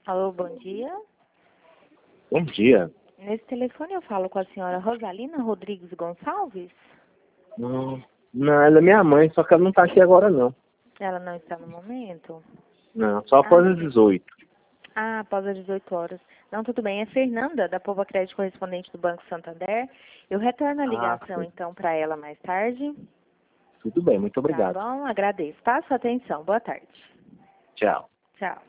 Alô, bom dia. Bom dia. Nesse telefone eu falo com a senhora Rosalina Rodrigues Gonçalves? Não, ela é minha mãe, só que ela não tá aqui agora, não. Ela não está no momento? Não, só após as Sim. 18. Após as 18 horas. Não, tudo bem. É Fernanda, da Povo Crédito correspondente do Banco Santander. Eu retorno a ligação, Sim. então, para ela mais tarde. Tudo bem, muito Tá obrigado. bom? Agradeço. Tá? Sua atenção. Boa tarde. Tchau. Tchau.